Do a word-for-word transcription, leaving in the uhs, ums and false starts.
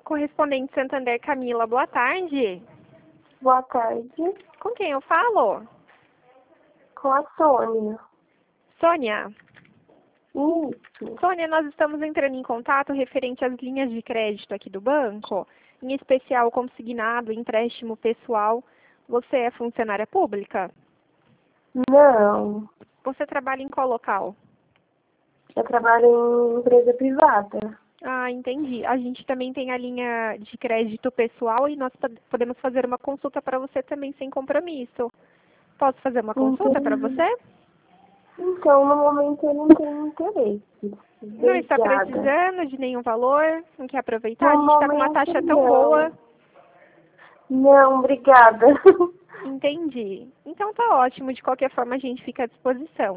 Correspondente Santander, Camila, boa tarde. Boa tarde. Com quem eu falo? Com a Sônia. Sônia. Isso. Sônia, nós estamos entrando em contato referente às linhas de crédito aqui do banco, em especial consignado, empréstimo pessoal. Você é funcionária pública? Não. Você trabalha em qual local? Eu trabalho em empresa privada. Ah, entendi. A gente também tem a linha de crédito pessoal e nós pod- podemos fazer uma consulta para você também sem compromisso. Posso fazer uma consulta para Entendi. você? Então, no momento eu não tenho interesse. Não está Obrigada. precisando de nenhum valor? Não quer aproveitar? A No gente está com uma momento, taxa tão não. boa. Não, obrigada. Entendi. Então tá ótimo. De qualquer forma, a gente fica à disposição.